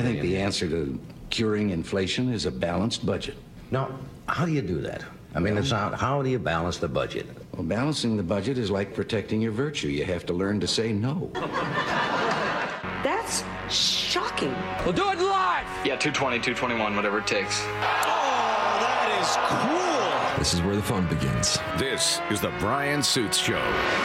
think the answer to curing inflation is a balanced budget. Now, how do you do that? I mean, how do you balance the budget? Well, balancing the budget is like protecting your virtue. You have to learn to say no. That's shocking. We'll do it live! Yeah, 220, 221, whatever it takes. Oh, that is cruel! This is where the fun begins. This is the Brian Suits Show.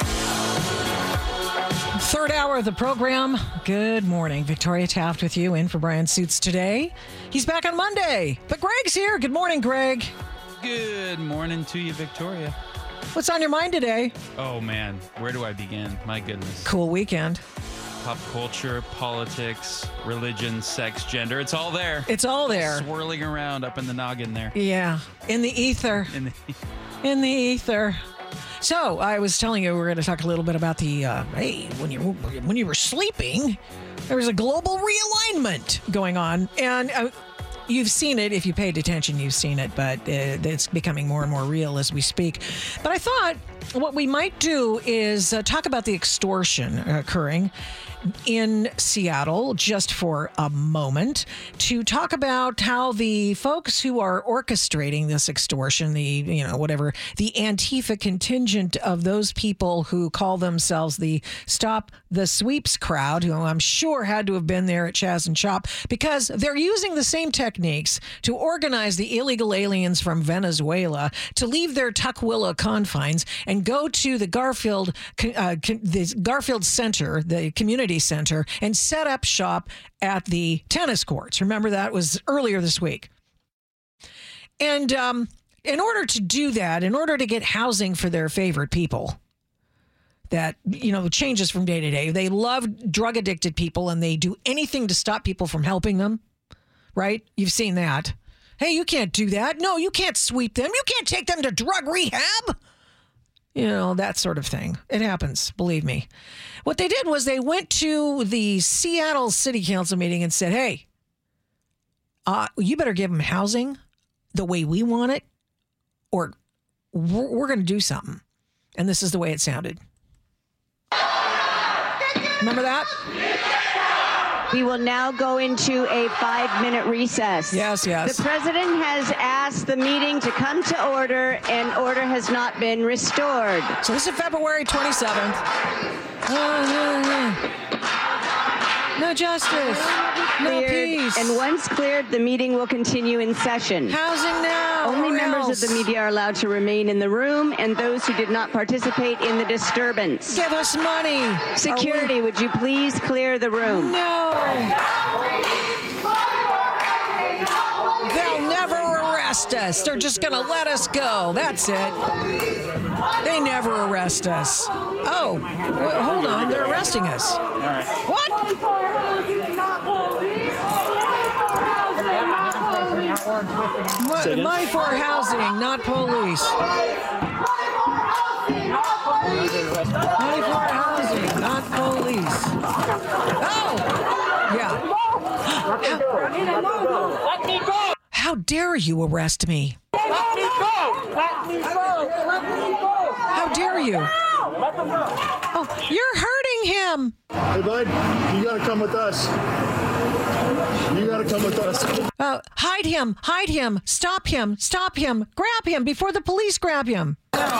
Third hour of the program. Good morning. Victoria Taft with you in for Brian Suits today. He's back on Monday, but Greg's here. Good morning, Greg. Good morning to you, Victoria. What's on your mind today? Oh, man. Where do I begin? My goodness. Cool weekend. Pop culture, politics, religion, sex, gender. It's all there. It's all there. Swirling around up in the noggin there. Yeah. In the ether. In the ether. So I was telling you we're going to talk a little bit about the, when you were sleeping, there was a global realignment going on. And you've seen it. If you paid attention, you've seen it. But it's becoming more and more real as we speak. But I thought what we might do is talk about the extortion occurring in Seattle just for a moment to talk about how the folks who are orchestrating this extortion, the Antifa contingent of those people who call themselves the Stop the Sweeps crowd, who I'm sure had to have been there at Chaz and Chop, because they're using the same techniques to organize the illegal aliens from Venezuela to leave their Tukwila confines and go to the Garfield Center, the community center, and set up shop at the tennis courts. Remember, that was earlier this week. And in order to do that, in order to get housing for their favorite people, that, changes from day to day. They love drug addicted people and they do anything to stop people from helping them, right? You've seen that. Hey, you can't do that. No, you can't sweep them. You can't take them to drug rehab. That sort of thing. It happens, believe me. What they did was they went to the Seattle City Council meeting and said, hey, you better give them housing the way we want it, or we're going to do something. And this is the way it sounded. Remember that? We will now go into a 5-minute recess. Yes. The president has asked the meeting to come to order, and order has not been restored. So this is February 27th. No justice. No peace. And once cleared, the meeting will continue in session. Housing now. Only members of the media are allowed to remain in the room, and those who did not participate in the disturbance. Give us money. Security, would you please clear the room? No. They'll never arrest us. They're just going to let us go. That's it. They never arrest us. Oh, hold on. They're arresting us. All right. What? Money for housing, not police. Money for housing, not police. Oh! Yeah. Let me go! How dare you arrest me? Let me go! Let me go! Let me go! How dare you? Let them go! Oh, you're hurting him. Hey, bud, you gotta come with us. You gotta come with us. Hide him, stop him, grab him before the police grab him.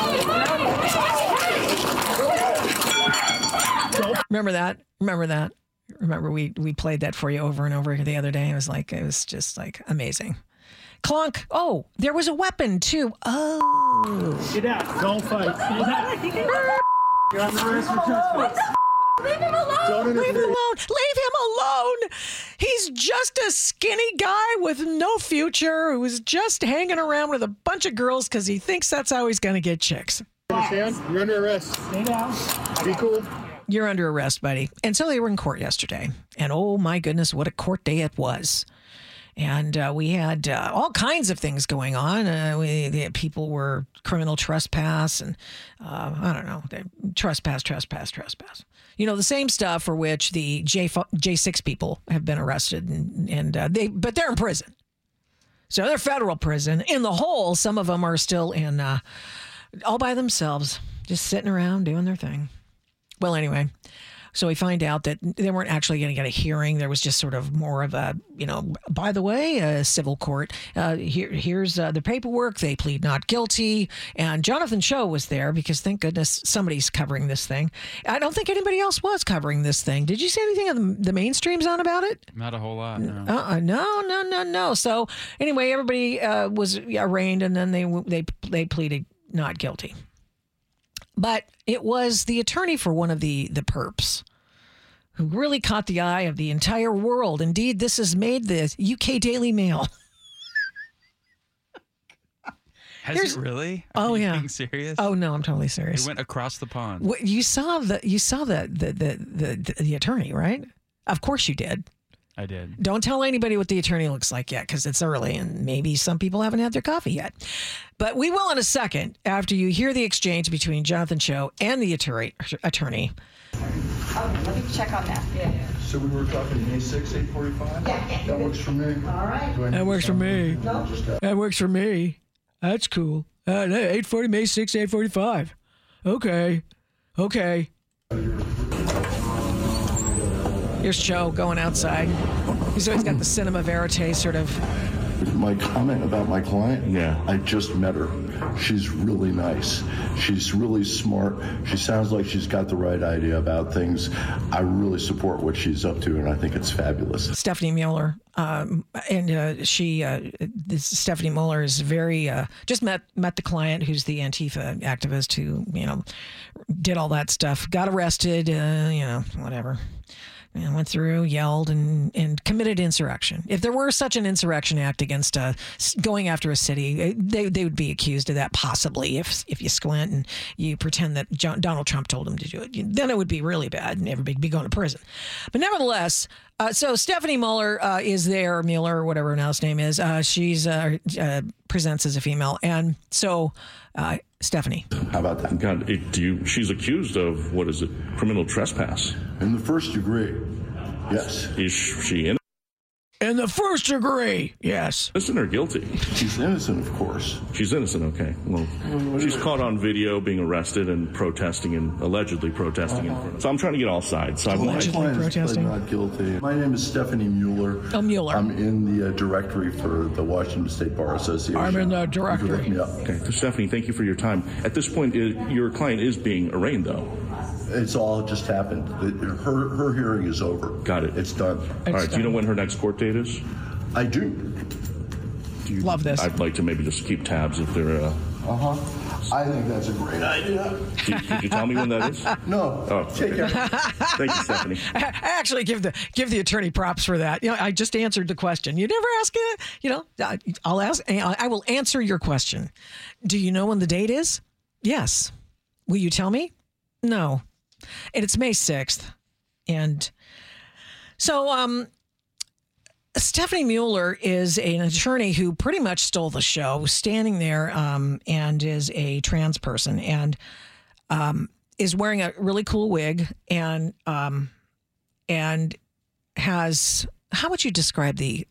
Remember that? Remember we played that for you over and over the other day. It was just amazing. Clunk. Oh, there was a weapon too. Oh. Get out. Don't fight. You're on the arrest for trespass. Leave him alone! Leave him alone! He's just a skinny guy with no future who's just hanging around with a bunch of girls because he thinks that's how he's going to get chicks. Understand? You're under arrest. Stay down. Be cool. You're under arrest, buddy. And so they were in court yesterday. And oh my goodness, what a court day it was. And we had all kinds of things going on. People were criminal trespass and, I don't know, trespass. The same stuff for which the J6 people have been arrested. But they're in prison. So they're federal prison. In the hole, some of them are still in all by themselves, just sitting around doing their thing. Well, anyway, So we find out that they weren't actually going to get a hearing. There was just sort of more of a, by the way, a civil court. Here's the paperwork. They plead not guilty. And Jonathan Cho was there because, thank goodness, somebody's covering this thing. I don't think anybody else was covering this thing. Did you see anything of the mainstream's on about it? Not a whole lot, no. No. So anyway, everybody was arraigned, and then they pleaded not guilty. But it was the attorney for one of the perps who really caught the eye of the entire world. Indeed, this has made the UK Daily Mail. Has it really? Are you being serious? Oh no, I'm totally serious. It went across the pond. You saw the attorney, right? Of course you did. I did. Don't tell anybody what the attorney looks like yet, because it's early and maybe some people haven't had their coffee yet. But we will in a second after you hear the exchange between Jonathan Cho and the attorney. Oh, let me check on that. Yeah. So we were talking May 6, 8:45? Yeah. That works for me. All right. That works for me. No. That works for me. That's cool. 8:40, May 6, 8:45. Okay. Here's Cho going outside. He's always got the cinema verite sort of. My comment about my client? Yeah. I just met her. She's really nice. She's really smart. She sounds like she's got the right idea about things. I really support what she's up to, and I think it's fabulous. Stephanie Mueller. Stephanie Mueller is very, just met the client who's the Antifa activist who, did all that stuff, got arrested, whatever. And went through, yelled, and committed insurrection. If there were such an insurrection act against going after a city, they would be accused of that possibly if you squint and you pretend that Donald Trump told them to do it. Then it would be really bad and everybody would be going to prison. But nevertheless, so Stephanie Mueller is there, Mueller, or whatever her last name is. She's presents as a female. And so... Stephanie. How about that? God, she's accused of, what is it, criminal trespass. In the first degree, yes. Is she innocent? In the first degree, yes. Innocent or guilty? She's innocent, of course. She's innocent, okay. Well, she's caught on video being arrested and protesting and allegedly protesting in front of. So I'm trying to get all sides. So Allegedly protesting. Not guilty. My name is Stephanie Mueller. Oh, Mueller. I'm in the directory for the Washington State Bar Association. I'm in the directory. You can look me up. Okay, so Stephanie, thank you for your time. At this point, your client is being arraigned, though. It's all just happened. Her hearing is over. Got it. It's done. All right. Do you know when her next court date is? I do. Love this. I'd like to maybe just keep tabs if they're. I think that's a great idea. Could you tell me when that is? No. Oh, Take care. Thank you, Stephanie. I actually give the attorney props for that. I just answered the question. You never ask it. I'll ask. I will answer your question. Do you know when the date is? Yes. Will you tell me? No. And it's May 6th. And so Stephanie Mueller is an attorney who pretty much stole the show, standing there and is a trans person and is wearing a really cool wig and has, how would you describe the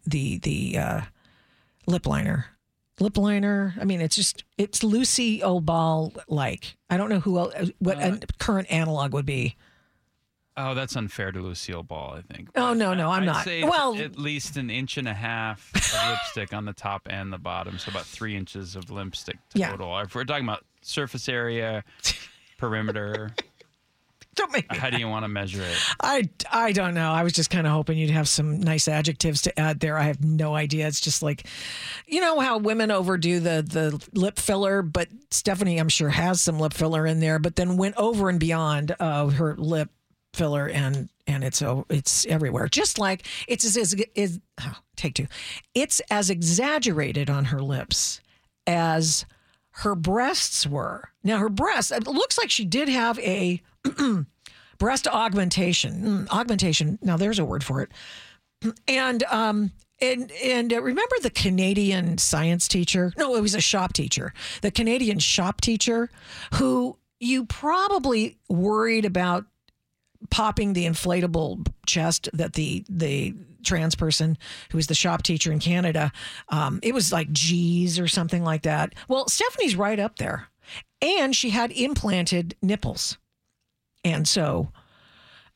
lip liner? Lip liner. I mean, it's Lucy O'Ball like. I don't know what a current analog would be. Oh, that's unfair to Lucille Ball, I think. Oh, no, I'm I'd not. say Well, at least 1.5 inches of lipstick on the top and the bottom, so about 3 inches of lipstick total. Yeah. If we're talking about surface area, perimeter, don't make how do you want to measure it? I don't know. I was just kind of hoping you'd have some nice adjectives to add there. I have no idea. It's just like, how women overdo the lip filler, but Stephanie, I'm sure, has some lip filler in there, but then went over and beyond her lip filler and it's everywhere. Just like take two. It's as exaggerated on her lips as her breasts were. Now her breasts, it looks like she did have a breast augmentation. Augmentation. Now there's a word for it. And remember the Canadian science teacher? No, it was a shop teacher. The Canadian shop teacher who you probably worried about popping the inflatable chest that the trans person who was the shop teacher in Canada, it was like G's or something like that. Well, Stephanie's right up there. And she had implanted nipples. And so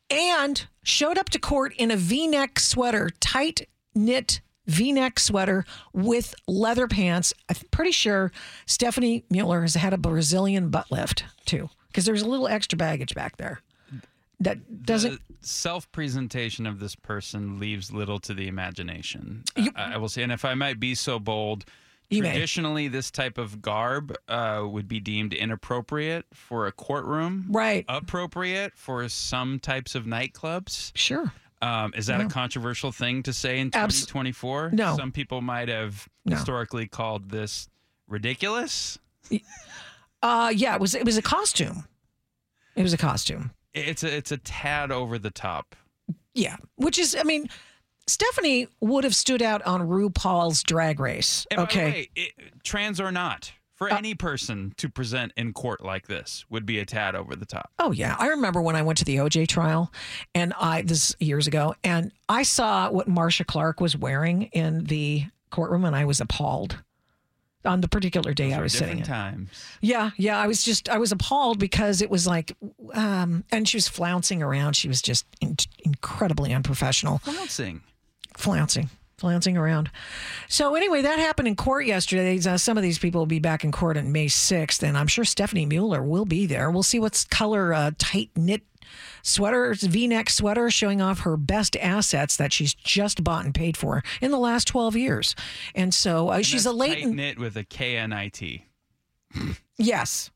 and showed up to court in a V-neck sweater, tight knit V-neck sweater with leather pants. I'm pretty sure Stephanie Mueller has had a Brazilian butt lift too, because there's a little extra baggage back there. That doesn't. The self-presentation of this person leaves little to the imagination. I will say, and if I might be so bold, traditionally this type of garb would be deemed inappropriate for a courtroom. Right. Appropriate for some types of nightclubs. Sure. Is that a controversial thing to say in 2024? No. Some people might have historically called this ridiculous. Yeah, it was a costume. It was a costume. It's a tad over the top. Yeah, which is, I mean, Stephanie would have stood out on RuPaul's Drag Race. And okay. By the way, trans or not, for any person to present in court like this would be a tad over the top. Oh, yeah. I remember when I went to the OJ trial, and this years ago, and I saw what Marcia Clark was wearing in the courtroom, and I was appalled. On the particular day I was sitting in. Times. Yeah. I was appalled because it was like, and she was flouncing around. She was just incredibly unprofessional. Flouncing around. So anyway, that happened in court yesterday. Some of these people will be back in court on May 6th, and I'm sure Stephanie Mueller will be there. We'll see what color tight knit sweater, V-neck sweater, showing off her best assets that she's just bought and paid for in the last 12 years. And so she's a late tight knit with a KNIT. Yes.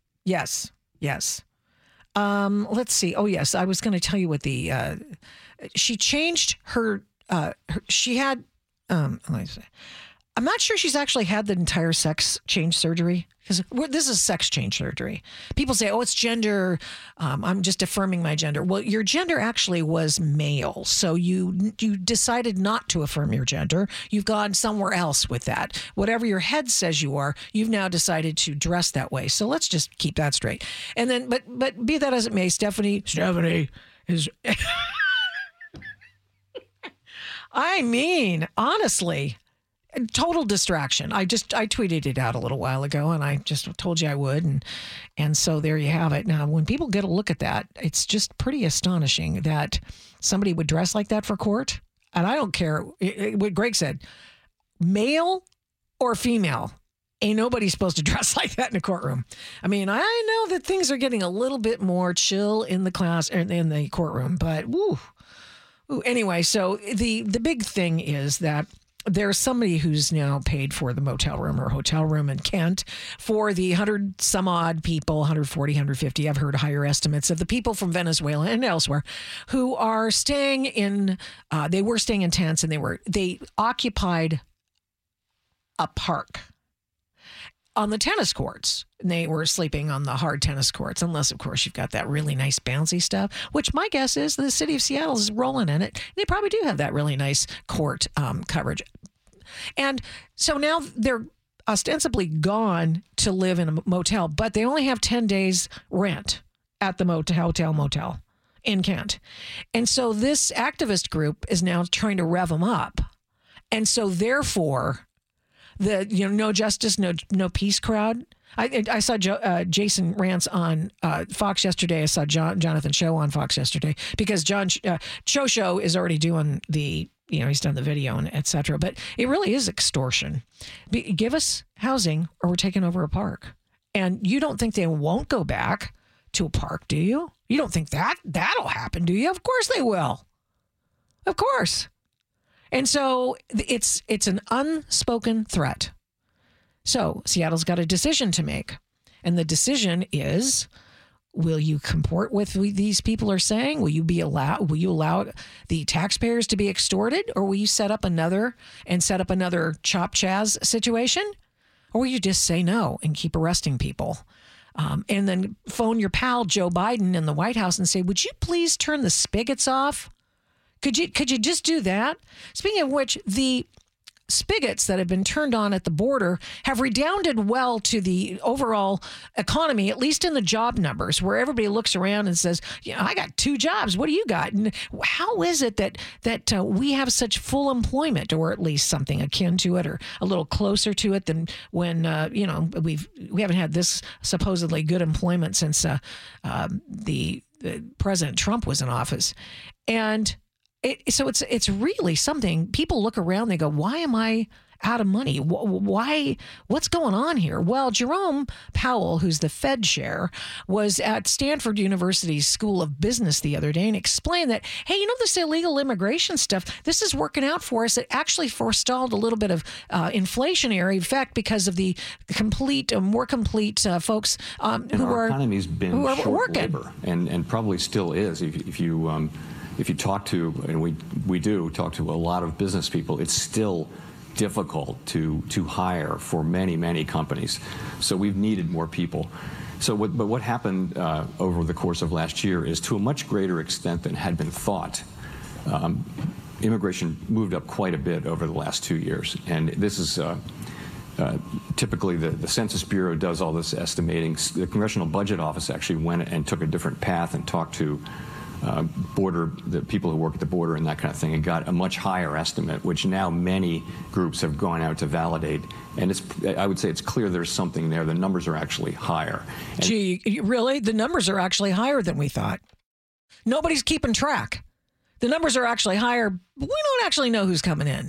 Let's see. Oh, yes. I was going to tell you what she changed her, she had, I'm not sure she's actually had the entire sex change surgery, because this is sex change surgery. People say, oh, it's gender. I'm just affirming my gender. Well, your gender actually was male. So you decided not to affirm your gender. You've gone somewhere else with that. Whatever your head says you are, you've now decided to dress that way. So let's just keep that straight. And then, but be that as it may, Stephanie is... I mean, honestly... total distraction. I tweeted it out a little while ago, and I just told you I would, and so there you have it. Now, when people get a look at that, it's just pretty astonishing that somebody would dress like that for court. And I don't care what Greg said, male or female, ain't nobody supposed to dress like that in a courtroom. I mean, I know that things are getting a little bit more chill in the courtroom, but woo. Anyway, so the big thing is that there's somebody who's now paid for the motel room or hotel room in Kent for the 100 some odd people, 140, 150. I've heard higher estimates of the people from Venezuela and elsewhere who are staying in, they were staying in tents, and they occupied a park on the tennis courts. They were sleeping on the hard tennis courts, unless, of course, you've got that really nice bouncy stuff, which my guess is the city of Seattle is rolling in it. They probably do have that really nice court coverage. And so now they're ostensibly gone to live in a motel, but they only have 10 days rent at the motel in Kent. And so this activist group is now trying to rev them up. And so therefore... the no justice, no peace crowd. I saw Jason Rantz on Fox yesterday. I saw Jonathan Cho on Fox yesterday, because Cho is already doing the, he's done the video and et cetera. But it really is extortion. Give us housing or we're taking over a park. And you don't think they won't go back to a park, do you? You don't think that'll happen, do you? Of course they will. Of course. And so it's an unspoken threat. So Seattle's got a decision to make. And the decision is, will you comport with what these people are saying? Will you allow the taxpayers to be extorted? Or will you set up another Chop Chaz situation? Or will you just say no and keep arresting people? And then phone your pal Joe Biden in the White House and say, would you please turn the spigots off? Could you just do that? Speaking of which, the spigots that have been turned on at the border have redounded well to the overall economy, at least in the job numbers, where everybody looks around and says, I got 2 jobs. What do you got? And how is it that we have such full employment, or at least something akin to it, or a little closer to it than when, we haven't had this supposedly good employment since the President Trump was in office. And so it's really something. People look around, they go, why am I out of money? Why? What's going on here? Well, Jerome Powell, who's the Fed chair, was at Stanford University's School of Business the other day and explained that, hey, this illegal immigration stuff, this is working out for us. It actually forestalled a little bit of inflationary effect because of the more complete folks who our economy's been short working. Labor, and probably still is. If you talk to, and we do talk to a lot of business people, it's still difficult to hire for many companies. So we've needed more people. But what happened over the course of last year is, to a much greater extent than had been thought, immigration moved up quite a bit over the last 2 years. And this is typically the Census Bureau does all this estimating. The Congressional Budget Office actually went and took a different path and talked to the people who work at the border and that kind of thing, and got a much higher estimate, which now many groups have gone out to validate. And I would say it's clear there's something there. The numbers are actually higher. Gee, really? The numbers are actually higher than we thought. Nobody's keeping track. The numbers are actually higher. We don't actually know who's coming in.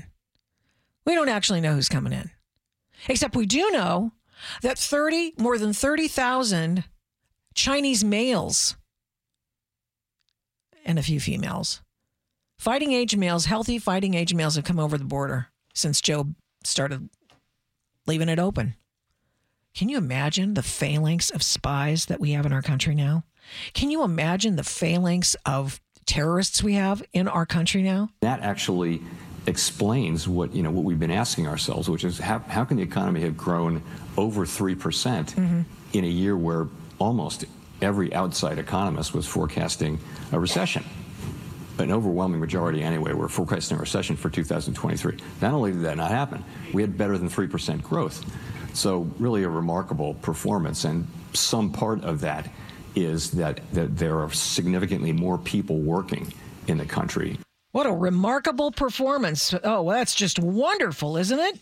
Except we do know that more than 30,000 Chinese males and a few females, healthy fighting age males, have come over the border since Joe started leaving it open. Can you imagine the phalanx of spies that we have in our country now? Can you imagine the phalanx of terrorists we have in our country now? That actually explains what we've been asking ourselves, which is how can the economy have grown over 3% in a year where almost every outside economist was forecasting a recession? An overwhelming majority anyway were forecasting a recession for 2023. Not only did that not happen, we had better than 3% growth. So really a remarkable performance, and some part of that is that there are significantly more people working in the country. What a remarkable performance. Oh, well, that's just wonderful, isn't it?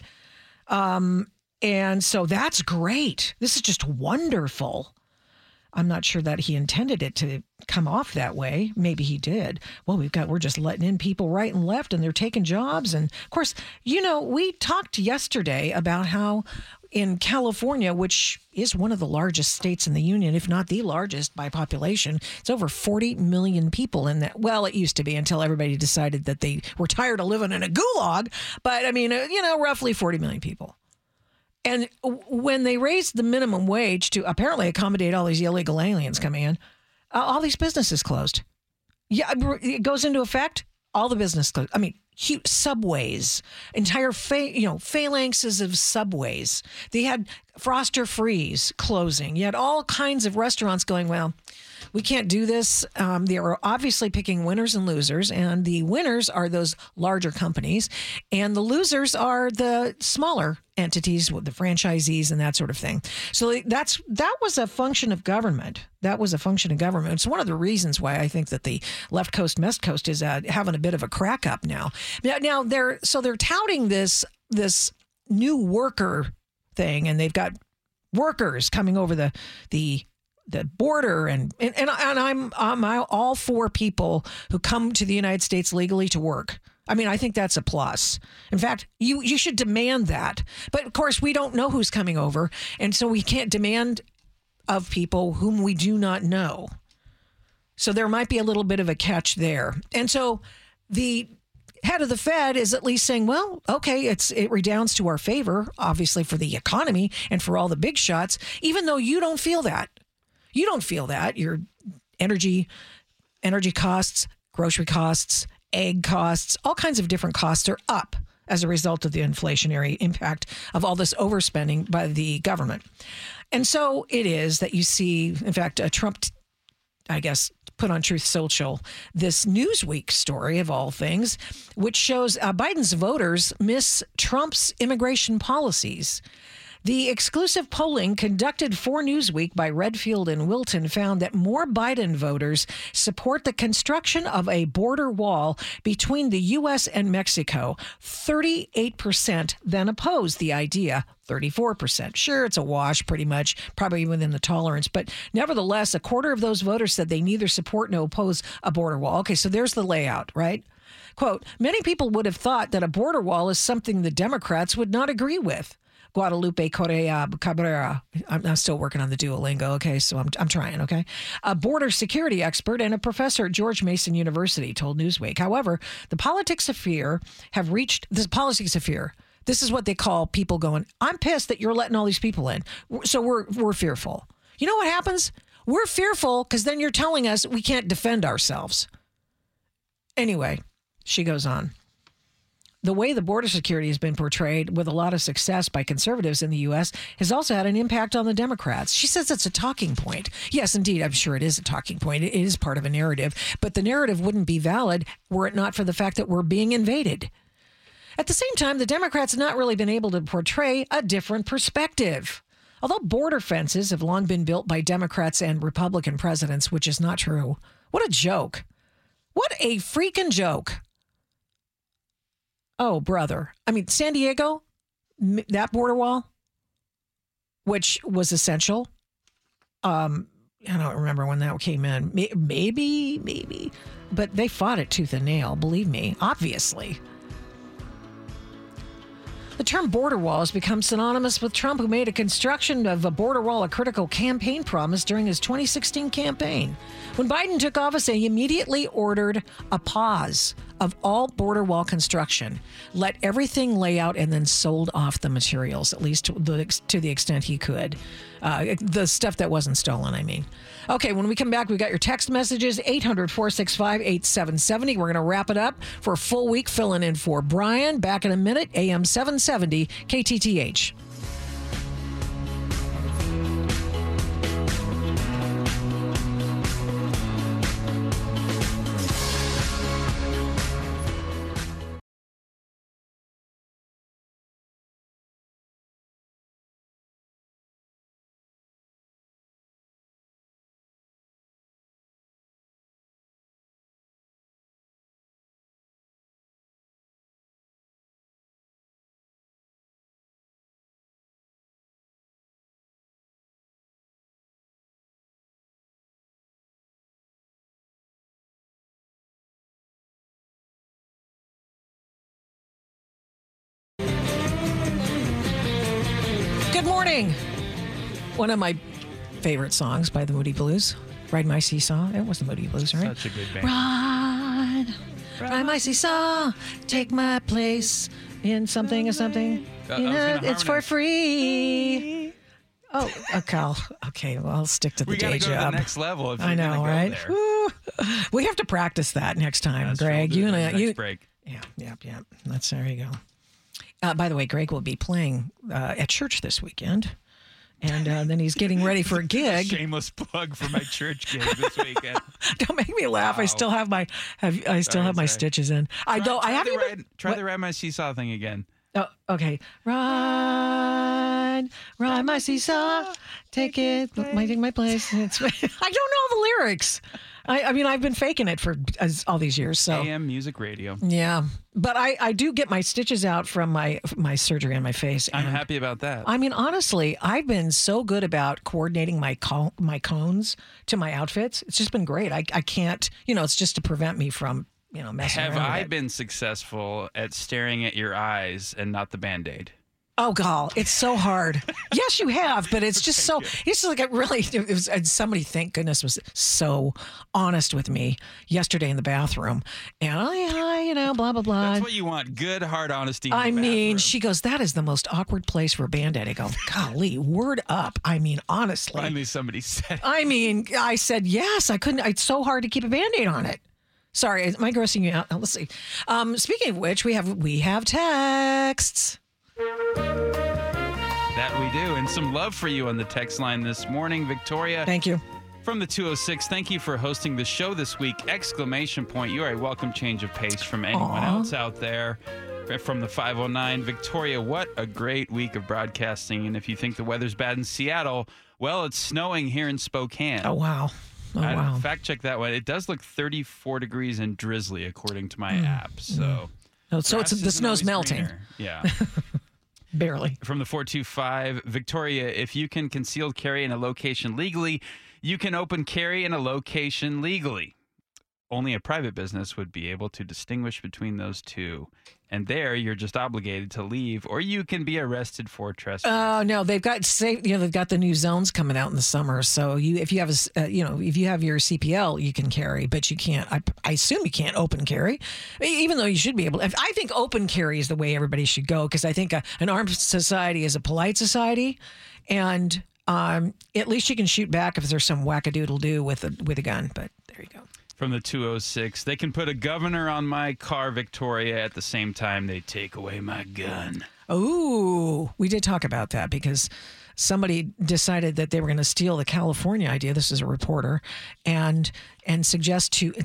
And so that's great. This is just wonderful. I'm not sure that he intended it to come off that way. Maybe he did. Well, we're just letting in people right and left, and they're taking jobs. And of course, we talked yesterday about how in California, which is one of the largest states in the union, if not the largest by population, it's over 40 million people in that. Well, it used to be until everybody decided that they were tired of living in a gulag. But I mean, roughly 40 million people. And when they raised the minimum wage to apparently accommodate all these illegal aliens coming in, all these businesses closed. Yeah, it goes into effect. All the business closed. I mean, huge subways, entire phalanxes of subways. They had Froster Freeze closing. You had all kinds of restaurants going, well, we can't do this. They are obviously picking winners and losers, and the winners are those larger companies, and the losers are the smaller entities with the franchisees and that sort of thing. So that was a function of government. It's one of the reasons why I think that the left coast, West Coast is having a bit of a crack up now. Now they're touting this new worker thing, and they've got workers coming over the border, and I'm all for people who come to the United States legally to work. I mean, I think that's a plus. In fact, you should demand that. But of course, we don't know who's coming over, and so we can't demand of people whom we do not know. So there might be a little bit of a catch there. And so the head of the Fed is at least saying, well, okay, it redounds to our favor, obviously, for the economy and for all the big shots, even though you don't feel that. You don't feel that. Your energy costs, grocery costs, egg costs, all kinds of different costs are up as a result of the inflationary impact of all this overspending by the government. And so it is that you see, in fact, Trump, I guess, put on Truth Social this Newsweek story of all things, which shows Biden's voters miss Trump's immigration policies. The exclusive polling conducted for Newsweek by Redfield and Wilton found that more Biden voters support the construction of a border wall between the U.S. and Mexico, 38%, than oppose the idea, 34%. Sure, it's a wash pretty much, probably within the tolerance, but nevertheless, a quarter of those voters said they neither support nor oppose a border wall. Okay, so there's the layout, right? Quote, many people would have thought that a border wall is something the Democrats would not agree with. Guadalupe Correa Cabrera. I'm still working on the Duolingo, okay? So I'm trying, okay? A border security expert and a professor at George Mason University told Newsweek. However, the politics of fear have reached this politics of fear. This is what they call people going, I'm pissed that you're letting all these people in. So we're fearful. You know what happens? We're fearful because then you're telling us we can't defend ourselves. Anyway, she goes on. The way the border security has been portrayed with a lot of success by conservatives in the U.S. has also had an impact on the Democrats. She says it's a talking point. Yes, indeed, I'm sure it is a talking point. It is part of a narrative. But the narrative wouldn't be valid were it not for the fact that we're being invaded. At the same time, the Democrats have not really been able to portray a different perspective. Although border fences have long been built by Democrats and Republican presidents, which is not true. What a joke. What a freaking joke. Oh, brother. I mean, San Diego, that border wall, which was essential. I don't remember when that came in. Maybe. But they fought it tooth and nail, believe me, obviously. The term border wall has become synonymous with Trump, who made a construction of a border wall a critical campaign promise during his 2016 campaign. When Biden took office, he immediately ordered a pause of all border wall construction, let everything lay out, and then sold off the materials, at least to the extent he could. The stuff that wasn't stolen, I mean. Okay, when we come back, we've got your text messages, 800-465-8770. We're going to wrap it up for a full week, filling in for Brian. Back in a minute, AM 770, KTTH. Good morning. One of my favorite songs by the Moody Blues, Ride My Seesaw. It was the Moody Blues, right? Such a good band. Ride my seesaw, take my place in something or something. It's for free. Oh, Cal. Okay, well, I'll stick to the day job. We got to go to the next level. If I know, right? We have to practice that next time, Greg. You and you. Break. Yeah. There you go. By the way, Greg will be playing at church this weekend, and then he's getting ready for a gig. Shameless plug for my church gig this weekend. Don't make me laugh. Wow. I still have my stitches in. Try the Ride My Seesaw thing again. Oh, okay. Ride my seesaw, take my place. I don't know the lyrics. I mean, I've been faking it for all these years. So AM music radio. Yeah, but I do get my stitches out from my surgery on my face. I'm happy about that. I mean, honestly, I've been so good about coordinating my cones to my outfits. It's just been great. I can't, it's just to prevent me from, messing around. Have I been successful at staring at your eyes and not the Band-Aid? Oh, God, it's so hard. Yes, you have, but it's just it's just like it was, and somebody, thank goodness, was so honest with me yesterday in the bathroom. And blah, blah, blah. That's what you want, good, hard honesty. I mean, she goes, that is the most awkward place for a Band-Aid. I go, golly, word up. I mean, honestly. Finally, somebody said it. I mean, I said, yes, I couldn't. It's so hard to keep a Band-Aid on it. Sorry, am I grossing you out? Let's see. Speaking of which, we have texts. That we do. And some love for you on the text line this morning, Victoria. Thank you. From the 206, thank you for hosting the show this week! ! You are a welcome change of pace from anyone else out there. From the 509, Victoria, what a great week of broadcasting. And if you think the weather's bad in Seattle, well, it's snowing here in Spokane. Oh, wow. Wow. Fact check that one. It does look 34 degrees and drizzly according to my app. So, so the snow's melting. Greener. Yeah. Barely. From the 425, Victoria, if you can concealed carry in a location legally, you can open carry in a location legally. Only a private business would be able to distinguish between those two. And there, you're just obligated to leave, or you can be arrested for trespass. Oh no, they've got the new zones coming out in the summer. So if you have if you have your CPL, you can carry, but you can't. I assume you can't open carry, even though you should be able. I think open carry is the way everybody should go, because I think an armed society is a polite society, and at least you can shoot back if there's some wackadoodle do with a gun. But there you go. From the 206, they can put a governor on my car, Victoria, at the same time they take away my gun. Ooh, we did talk about that because somebody decided that they were going to steal the California idea. This is a reporter, and suggest to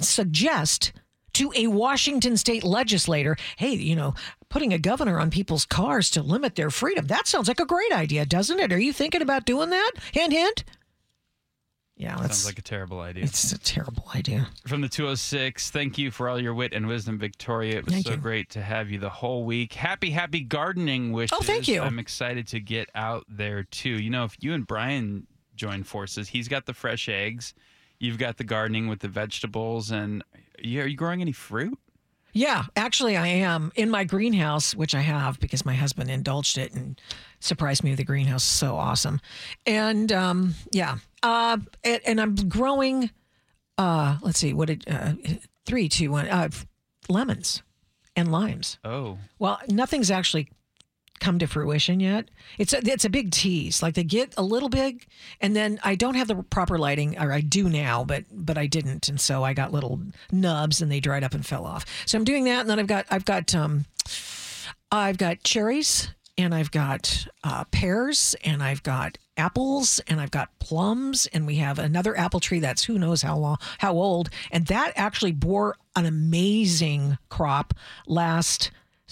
a Washington state legislator, hey, putting a governor on people's cars to limit their freedom. That sounds like a great idea, doesn't it? Are you thinking about doing that? Hint, hint. Yeah, sounds like a terrible idea. It's a terrible idea. From the 206, thank you for all your wit and wisdom, Victoria. It was great to have you the whole week. Happy gardening wishes. Oh, thank you. I'm excited to get out there, too. If you and Brian join forces, he's got the fresh eggs. You've got the gardening with the vegetables. And are you growing any fruit? Yeah, actually, I am. In my greenhouse, which I have because my husband indulged it and surprised me with the greenhouse. So awesome. And, and I'm growing, let's see, 3, 2, 1, lemons and limes. Oh. Well, nothing's actually come to fruition yet. It's a big tease. Like, they get a little big, and then I don't have the proper lighting, or I do now, but I didn't, and so I got little nubs and they dried up and fell off. So I'm doing that, and then I've got cherries, and I've got pears, and I've got apples, and I've got plums, and we have another apple tree that's who knows how old, and that actually bore an amazing crop last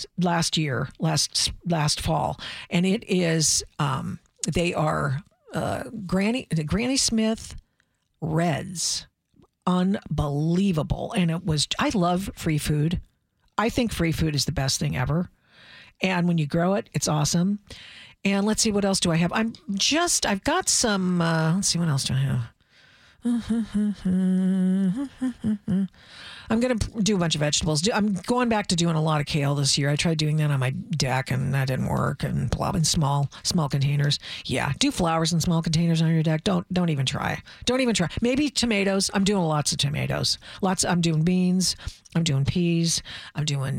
fall, and it is they are Granny Smith Reds, unbelievable. And I love free food. I think free food is the best thing ever, and when you grow it, it's awesome. And let's see, what else do I have? I've got some let's see, what else do I have? I'm going to do a bunch of vegetables. I'm going back to doing a lot of kale this year. I tried doing that on my deck, and that didn't work. And in small containers. Yeah, do flowers in small containers on your deck. Don't even try. Don't even try. Maybe tomatoes. I'm doing lots of tomatoes. I'm doing beans. I'm doing peas. I'm doing.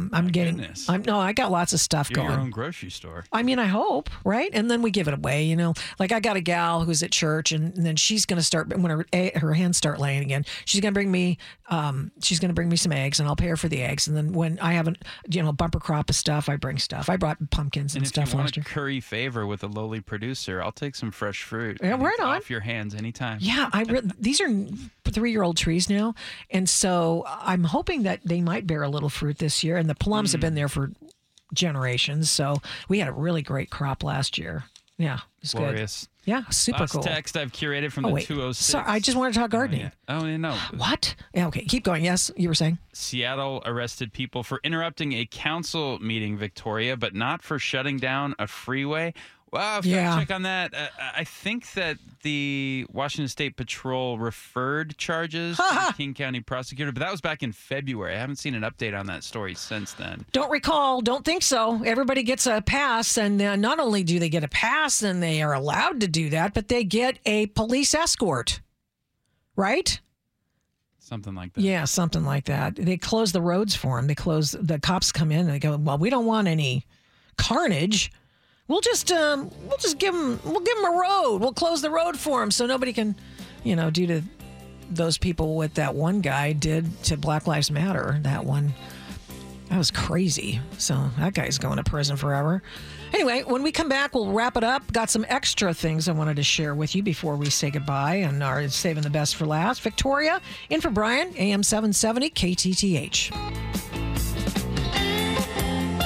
I got lots of stuff going. Your own grocery store. I mean, I hope, right? And then we give it away. Like, I got a gal who's at church, and then she's going to start when her hens start laying again. She's going to bring me. She's going to bring me some eggs, and I'll pay her for the eggs. And then when I have a bumper crop of stuff, I bring stuff. I brought pumpkins and stuff last year. If you want to curry favor with a lowly producer, I'll take some fresh fruit. Yeah, right on. Off your hands anytime. Yeah, these are 3-year-old trees now, and so I'm hoping that they might bear a little fruit this year. And the plums have been there for generations, so we had a really great crop last year. Yeah, it's glorious. Good. Yeah, super Last cool. Text I've curated from the 206. Sorry, I just want to talk gardening. Oh, yeah. No. What? Yeah, okay, keep going. Yes, you were saying? Seattle arrested people for interrupting a council meeting, Victoria, but not for shutting down a freeway. Wow, check on that. I think that the Washington State Patrol referred charges to the King County prosecutor, but that was back in February. I haven't seen an update on that story since then. Don't think so. Everybody gets a pass, and not only do they get a pass, and they are allowed to do that, but they get a police escort, right? Something like that. Yeah, something like that. They close the roads for them. The cops come in, and they go, well, we don't want any carnage. We'll just give them a road. We'll close the road for them so nobody can, do to those people what that one guy did to Black Lives Matter. That was crazy. So that guy's going to prison forever. Anyway, when we come back, we'll wrap it up. Got some extra things I wanted to share with you before we say goodbye and are saving the best for last. Victoria, in for Brian, AM 770, KTTH.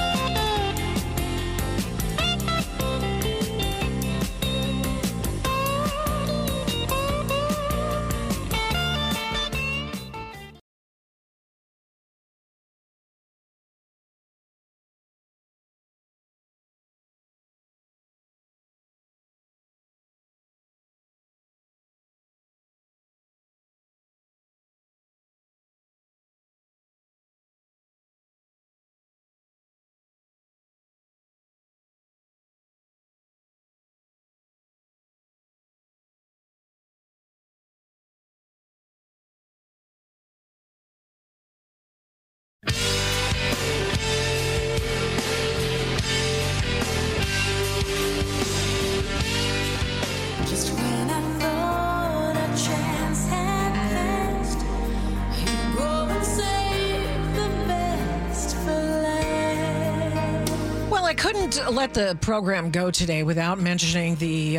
couldn't let the program go today without mentioning the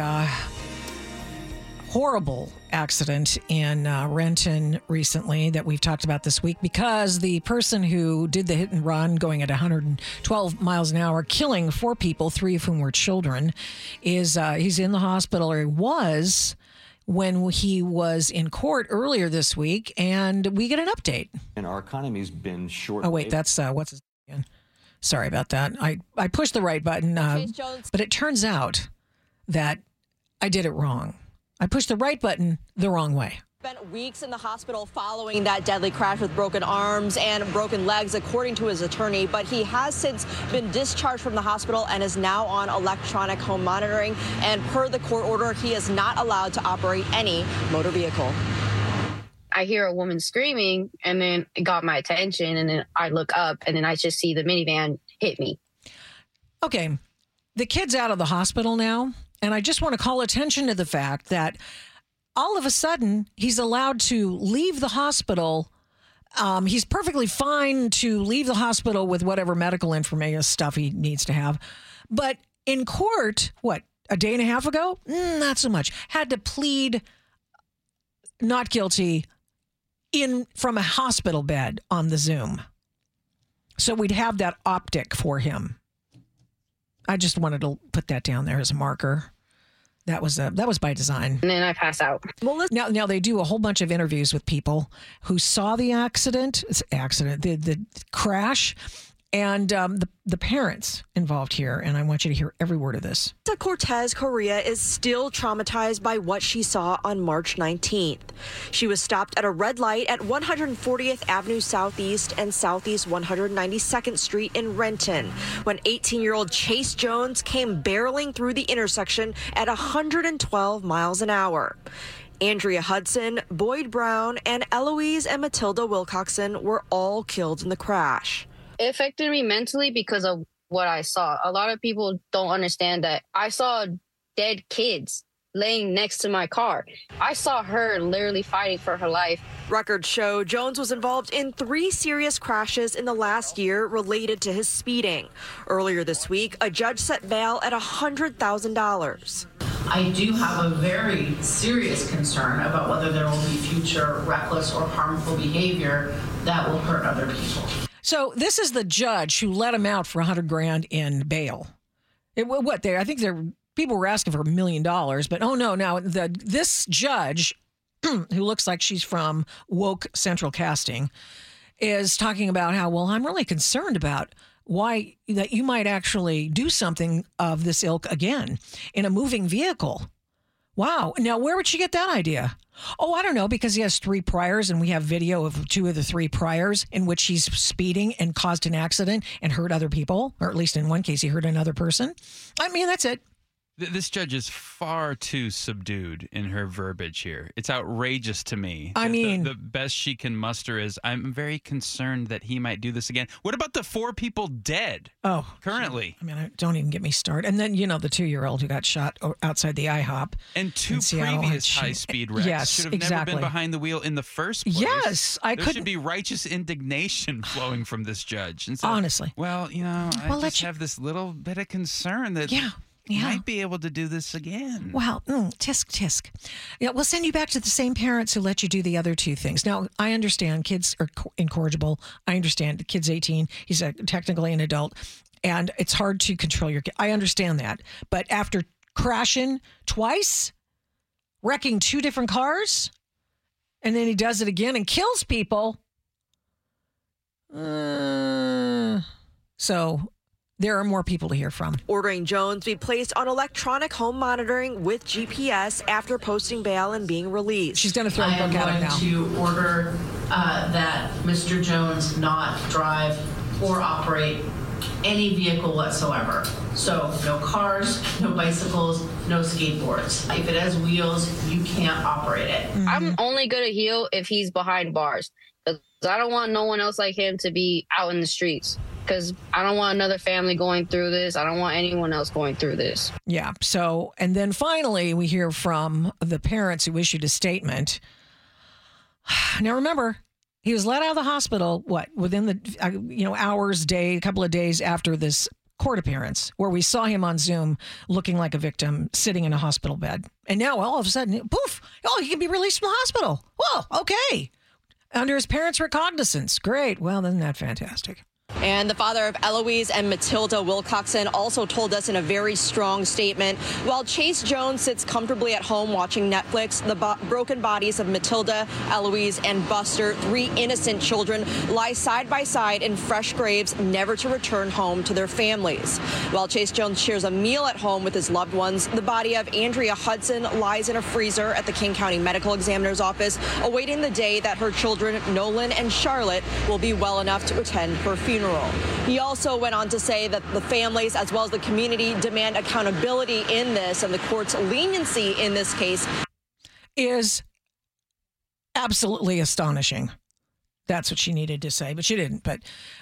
horrible accident in Renton recently that we've talked about this week, because the person who did the hit and run going at 112 miles an hour, killing 4 people, 3 of whom were children, is he's in the hospital, or he was when he was in court earlier this week, and we get an update. And our economy's been short. Oh, wait, that's what's his name again? Sorry about that. I pushed the right button, but it turns out that I did it wrong. I pushed the right button the wrong way. Spent weeks in the hospital following that deadly crash with broken arms and broken legs, according to his attorney. But he has since been discharged from the hospital and is now on electronic home monitoring. And per the court order, he is not allowed to operate any motor vehicle. I hear a woman screaming, and then it got my attention, and then I look up, and then I just see the minivan hit me. Okay, the kid's out of the hospital now, and I just want to call attention to the fact that all of a sudden he's allowed to leave the hospital. He's perfectly fine to leave the hospital with whatever medical information stuff he needs to have. But in court, what, a day and a half ago? Not so much. Had to plead not guilty from a hospital bed on the Zoom. So we'd have that optic for him. I just wanted to put that down there as a marker. That was by design. And then I pass out. Well, now they do a whole bunch of interviews with people who saw the the crash, and the parents involved here. And I want you to hear every word of this. Cortez Correa is still traumatized by what she saw on March 19th. She was stopped at a red light at 140th Avenue Southeast and Southeast 192nd Street in Renton when 18-year-old Chase Jones came barreling through the intersection at 112 miles an hour. Andrea Hudson, Boyd Brown, and Eloise and Matilda Wilcoxon were all killed in the crash. It affected me mentally because of what I saw. A lot of people don't understand that I saw dead kids laying next to my car. I saw her literally fighting for her life. Records show Jones was involved in 3 serious crashes in the last year related to his speeding. Earlier this week, a judge set bail at $100,000. I do have a very serious concern about whether there will be future reckless or harmful behavior that will hurt other people. So this is the judge who let him out for $100,000 in bail. I think people were asking for $1 million, but oh no! Now this judge, who looks like she's from Woke Central Casting, is talking about how, well, I'm really concerned about why that you might actually do something of this ilk again in a moving vehicle. Wow. Now, where would she get that idea? Oh, I don't know, because he has 3 priors, and we have video of 2 of the 3 priors in which he's speeding and caused an accident and hurt other people, or at least in one case, he hurt another person. I mean, that's it. This judge is far too subdued in her verbiage here. It's outrageous to me. I mean, the best she can muster is, I'm very concerned that he might do this again. What about the 4 people dead? Oh, currently. I mean, don't even get me started. And then, the 2-year-old who got shot outside the IHOP. And 2 previous high-speed wrecks. Yes, should have exactly. never been behind the wheel in the first place. Yes, there should be righteous indignation flowing from this judge. Instead honestly. Well, I just have this little bit of concern that... Yeah. Might be able to do this again. Well, tisk. Yeah, we'll send you back to the same parents who let you do the other 2 things. Now, I understand kids are incorrigible. I understand the kid's 18. He's technically an adult. And it's hard to control your kid. I understand that. But after crashing twice, wrecking 2 different cars, and then he does it again and kills people. So... there are more people to hear from. Ordering Jones be placed on electronic home monitoring with GPS after posting bail and being released. She's going to throw a book at him now. I am going to order that Mr. Jones not drive or operate any vehicle whatsoever. So no cars, no bicycles, no skateboards. If it has wheels, you can't operate it. Mm-hmm. I'm only going to heal if he's behind bars. Because I don't want no one else like him to be out in the streets. Because I don't want another family going through this. I don't want anyone else going through this. Yeah. So, and then finally, we hear from the parents who issued a statement. Now, remember, he was let out of the hospital, within the, hours, a couple of days after this court appearance where we saw him on Zoom looking like a victim sitting in a hospital bed. And now all of a sudden, poof, he can be released from the hospital. Whoa, okay. Under his parents' recognizance. Great. Well, isn't that fantastic? And the father of Eloise and Matilda Wilcoxon also told us in a very strong statement, while Chase Jones sits comfortably at home watching Netflix, the broken bodies of Matilda, Eloise, and Buster, 3 innocent children, lie side by side in fresh graves, never to return home to their families. While Chase Jones shares a meal at home with his loved ones, the body of Andrea Hudson lies in a freezer at the King County Medical Examiner's office, awaiting the day that her children, Nolan and Charlotte, will be well enough to attend her funeral. He also went on to say that the families as well as the community demand accountability in this, and the court's leniency in this case is absolutely astonishing. That's what she needed to say, but she didn't. But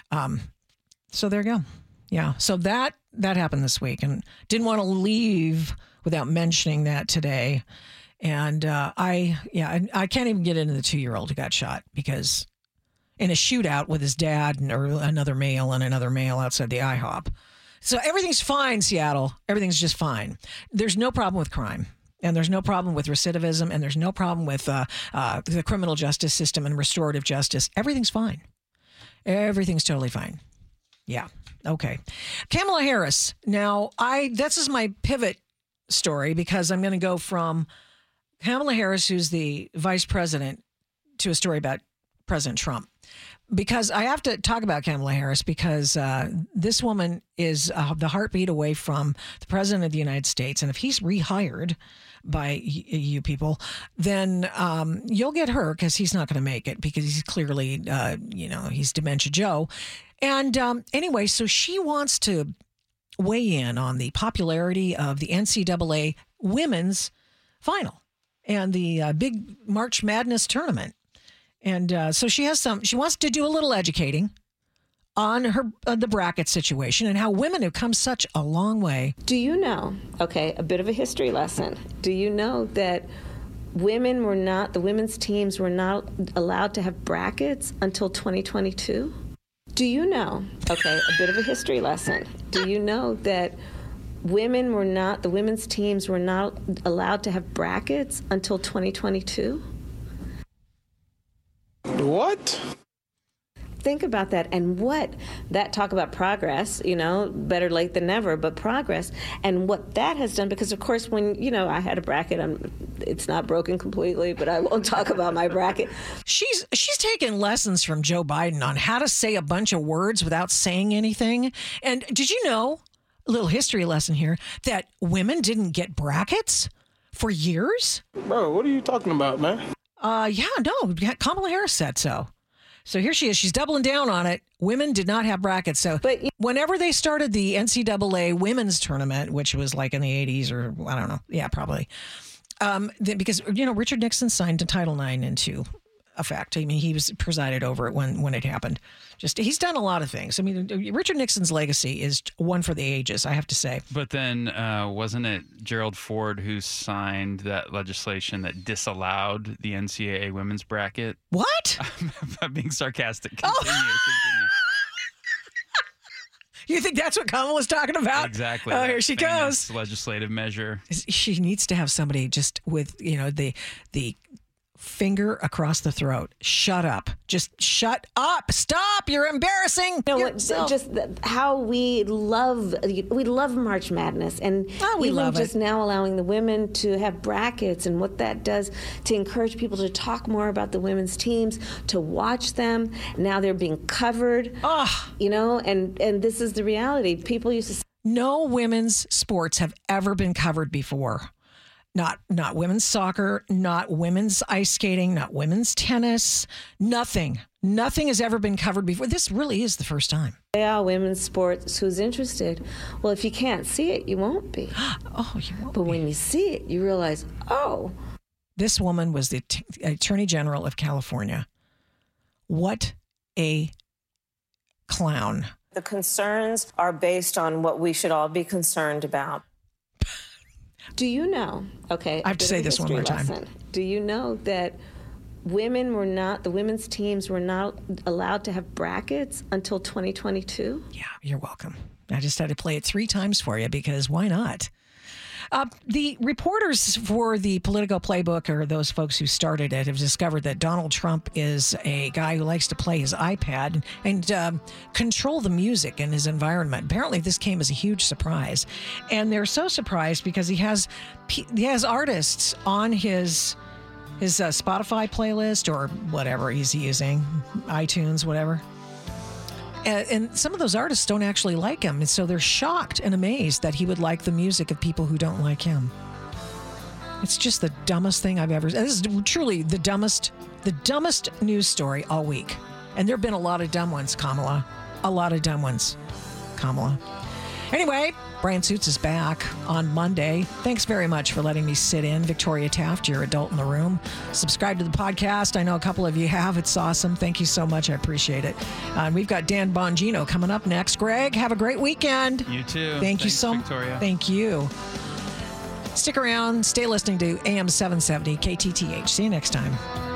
so there you go. Yeah. So that happened this week, and didn't want to leave without mentioning that today. And I can't even get into the 2-year-old who got shot because in a shootout with his dad or another male outside the IHOP. So everything's fine, Seattle. Everything's just fine. There's no problem with crime. And there's no problem with recidivism. And there's no problem with the criminal justice system and restorative justice. Everything's fine. Everything's totally fine. Yeah. Okay. Kamala Harris. Now, this is my pivot story because I'm going to go from Kamala Harris, who's the vice president, to a story about President Trump. Because I have to talk about Kamala Harris because this woman is the heartbeat away from the president of the United States. And if he's rehired by you people, then you'll get her because he's not going to make it because he's clearly, he's Dementia Joe. And anyway, so she wants to weigh in on the popularity of the NCAA women's final and the big March Madness tournament. And so she wants to do a little educating on the bracket situation and how women have come such a long way. Do you know, a bit of a history lesson. Do you know that the women's teams were not allowed to have brackets until 2022? Do you know, a bit of a history lesson. Do you know that the women's teams were not allowed to have brackets until 2022? What? Think about that and talk about progress, better late than never, but progress and what that has done. Because, of course, when, I had a bracket, it's not broken completely, but I won't talk about my bracket. She's taken lessons from Joe Biden on how to say a bunch of words without saying anything. And did you know, a little history lesson here, that women didn't get brackets for years? Bro, what are you talking about, man? Kamala Harris said so. So here she is. She's doubling down on it. Women did not have brackets. So whenever they started the NCAA women's tournament, which was like in the 80s or I don't know. Yeah, probably. Because, Richard Nixon signed Title IX into effect. I mean, he was presided over it when it happened. He's done a lot of things. I mean, Richard Nixon's legacy is one for the ages, I have to say. But then wasn't it Gerald Ford who signed that legislation that disallowed the NCAA women's bracket? What? I'm being sarcastic. Continue. You think that's what Kamala was talking about? Exactly. Oh, here she goes. Legislative measure. She needs to have somebody just with, the finger across the throat. Shut up. Just shut up. Stop. You're embarrassing yourself. Just how we love March Madness. And we love just now allowing the women to have brackets and what that does to encourage people to talk more about the women's teams, to watch them. Now they're being covered. And this is the reality. People used to say, no women's sports have ever been covered before. Not women's soccer, not women's ice skating, not women's tennis, nothing. Nothing has ever been covered before. This really is the first time. Yeah, women's sports, who's interested? Well, if you can't see it, you won't be. You won't But when you see it, you realize, This woman was the Attorney General of California. What a clown. The concerns are based on what we should all be concerned about. Do you know, I have to say this one more time. Do you know that the women's teams were not allowed to have brackets until 2022? Yeah, you're welcome. I just had to play it 3 times for you because why not? The reporters for the Politico Playbook, or those folks who started it, have discovered that Donald Trump is a guy who likes to play his iPad and control the music in his environment. Apparently, this came as a huge surprise. And they're so surprised because he has artists on his Spotify playlist or whatever he's using, iTunes, whatever. And some of those artists don't actually like him. And so they're shocked and amazed that he would like the music of people who don't like him. It's just the dumbest thing I've ever... This is truly the dumbest news story all week. And there have been a lot of dumb ones, Kamala. A lot of dumb ones, Kamala. Anyway, Brian Suits is back on Monday. Thanks very much for letting me sit in. Victoria Taft, your adult in the room. Subscribe to the podcast. I know a couple of you have. It's awesome. Thank you so much. I appreciate it. And we've got Dan Bongino coming up next. Greg, have a great weekend. You too. Thanks you so much. Victoria. Thank you. Stick around. Stay listening to AM 770 KTTH. See you next time.